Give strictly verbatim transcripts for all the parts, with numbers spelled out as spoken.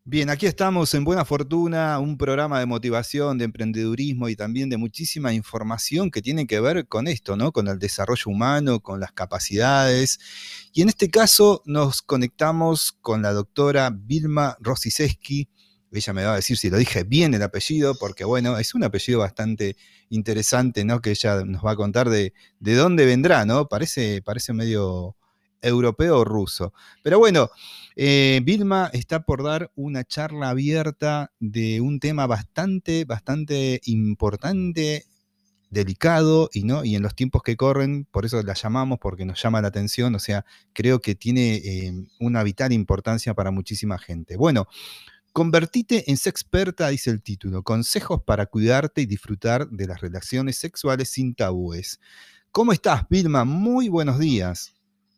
Bien, aquí estamos en Buena Fortuna, un programa de motivación, de emprendedurismo y también de muchísima información que tiene que ver con esto, ¿no? Con el desarrollo humano, con las capacidades. Y en este caso nos conectamos con la doctora Vilma Rosiceski. Ella me va a decir si lo dije bien el apellido, porque bueno, es un apellido bastante interesante, ¿no? Que ella nos va a contar de, de dónde vendrá, ¿no? Parece, parece medio europeo o ruso. Pero bueno, eh, Vilma está por dar una charla abierta de un tema bastante, bastante importante, delicado y no y en los tiempos que corren, por eso la llamamos, porque nos llama la atención, o sea, creo que tiene eh, una vital importancia para muchísima gente. Bueno, convertite en sexperta, dice el título, consejos para cuidarte y disfrutar de las relaciones sexuales sin tabúes. ¿Cómo estás, Vilma? Muy buenos días.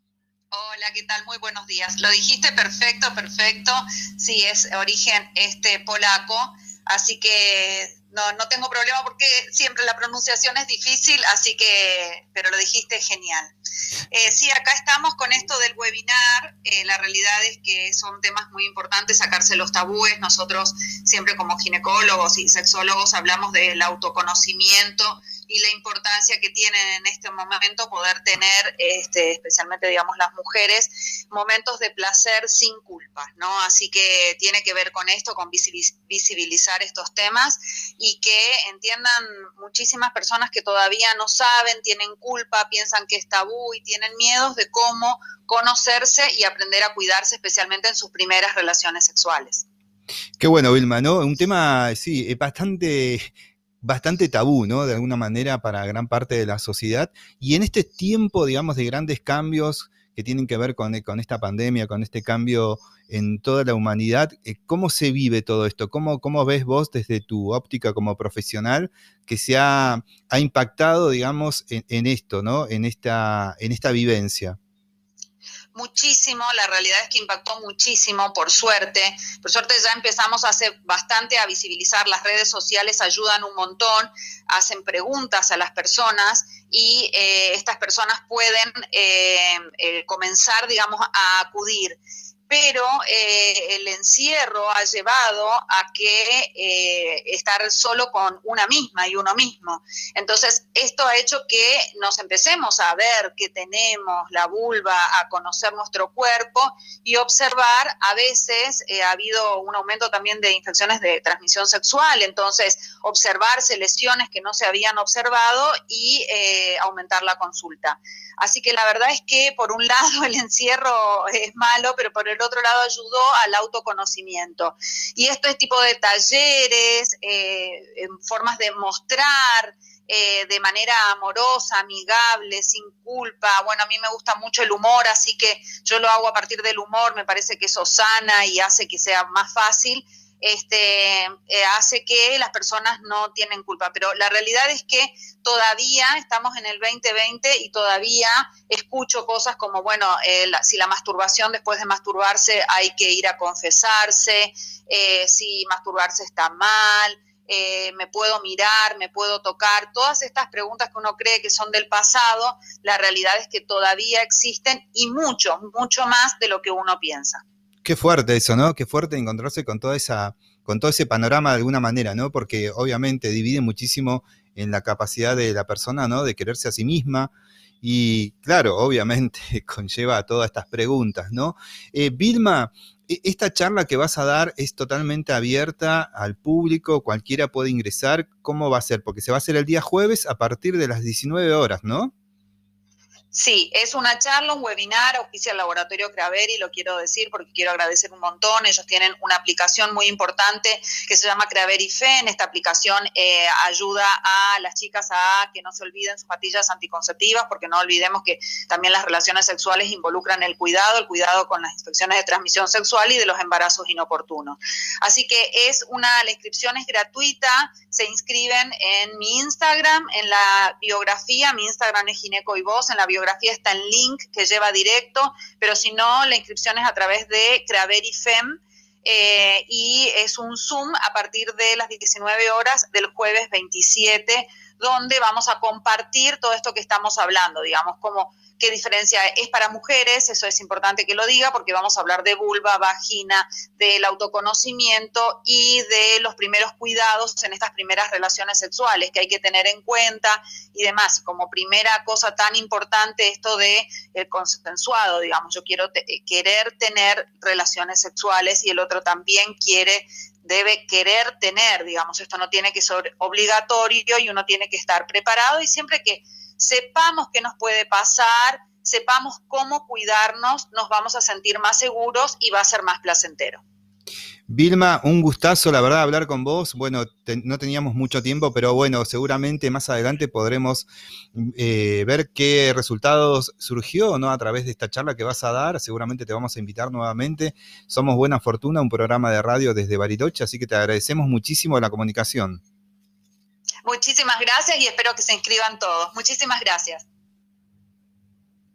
Hola, ¿qué tal? Muy buenos días. Lo dijiste perfecto, perfecto. Sí, es origen este polaco, así que no, no tengo problema porque siempre la pronunciación es difícil, así que, pero lo dijiste genial. Eh, sí, acá estamos con esto del webinar. Eh, la realidad es que son temas muy importantes, sacarse los tabúes. Nosotros siempre como ginecólogos y sexólogos hablamos del autoconocimiento y la importancia que tienen en este momento poder tener, este, especialmente digamos las mujeres, momentos de placer sin culpa, ¿no? Así que tiene que ver con esto, con visibilizar estos temas y que entiendan muchísimas personas que todavía no saben, tienen culpa, piensan que es tabú y tienen miedos de cómo conocerse y aprender a cuidarse, especialmente en sus primeras relaciones sexuales. Qué bueno, Vilma, ¿no? Un tema, sí, es bastante, bastante tabú, ¿no? De alguna manera para gran parte de la sociedad. Y en este tiempo, digamos, de grandes cambios que tienen que ver con, con esta pandemia, con este cambio en toda la humanidad, eh, ¿cómo se vive todo esto? ¿Cómo, cómo ves vos desde tu óptica como profesional que se ha, ha impactado, digamos, en, en esto, ¿no? En esta, en esta vivencia. Muchísimo, la realidad es que impactó muchísimo, por suerte. Por suerte ya empezamos hace bastante a visibilizar, las redes sociales ayudan un montón, hacen preguntas a las personas y eh, estas personas pueden eh, eh, comenzar, digamos, a acudir. Pero eh, el encierro ha llevado a que eh, estar solo con una misma y uno mismo. Entonces, esto ha hecho que nos empecemos a ver que tenemos la vulva, a conocer nuestro cuerpo y observar. A veces eh, ha habido un aumento también de infecciones de transmisión sexual, entonces observarse lesiones que no se habían observado y eh, aumentar la consulta. Así que la verdad es que por un lado el encierro es malo, pero por el otro lado ayudó al autoconocimiento. Y esto es tipo de talleres, eh, formas de mostrar, eh, de manera amorosa, amigable, sin culpa. Bueno, a mí me gusta mucho el humor, así que yo lo hago a partir del humor, me parece que eso sana y hace que sea más fácil. Este, eh, hace que las personas no tienen culpa, pero la realidad es que todavía estamos en el veinte veinte y todavía escucho cosas como, bueno, eh, la, si la masturbación, después de masturbarse hay que ir a confesarse, eh, si masturbarse está mal, eh, me puedo mirar, me puedo tocar, todas estas preguntas que uno cree que son del pasado, la realidad es que todavía existen y mucho, mucho más de lo que uno piensa. Qué fuerte eso, ¿no? Qué fuerte encontrarse con toda esa, con todo ese panorama de alguna manera, ¿no? Porque obviamente divide muchísimo en la capacidad de la persona, ¿no? De quererse a sí misma. Y claro, obviamente conlleva a todas estas preguntas, ¿no? Eh, Vilma, esta charla que vas a dar es totalmente abierta al público, cualquiera puede ingresar. ¿Cómo va a ser? Porque se va a hacer el día jueves a partir de las diecinueve horas, ¿no? Sí, es una charla, un webinar, auspicia el Laboratorio Craveri, lo quiero decir porque quiero agradecer un montón. Ellos tienen una aplicación muy importante que se llama Craveri Fen. Esta aplicación eh, ayuda a las chicas a que no se olviden sus pastillas anticonceptivas, porque no olvidemos que también las relaciones sexuales involucran el cuidado, el cuidado con las infecciones de transmisión sexual y de los embarazos inoportunos. Así que es una, la inscripción es gratuita, se inscriben en mi Instagram, en la biografía, mi Instagram es Gineco y Vos, en la biografía está el link que lleva directo, pero si no, la inscripción es a través de Craveri Fem, eh, y es un Zoom a partir de las diecinueve horas del jueves veintisiete, donde vamos a compartir todo esto que estamos hablando, digamos, como qué diferencia es para mujeres, eso es importante que lo diga, porque vamos a hablar de vulva, vagina, del autoconocimiento y de los primeros cuidados en estas primeras relaciones sexuales que hay que tener en cuenta y demás. Como primera cosa tan importante, esto de el consensuado, digamos, yo quiero te- querer tener relaciones sexuales y el otro también quiere, debe querer tener, digamos, esto no tiene que ser obligatorio y uno tiene que estar preparado, y siempre que sepamos qué nos puede pasar, sepamos cómo cuidarnos, nos vamos a sentir más seguros y va a ser más placentero. Vilma, un gustazo, la verdad, hablar con vos. Bueno, te- no teníamos mucho tiempo, pero bueno, seguramente más adelante podremos eh, ver qué resultados surgió, ¿no? A través de esta charla que vas a dar. Seguramente te vamos a invitar nuevamente. Somos Buena Fortuna, un programa de radio desde Bariloche, así que te agradecemos muchísimo la comunicación. Muchísimas gracias y espero que se inscriban todos. Muchísimas gracias.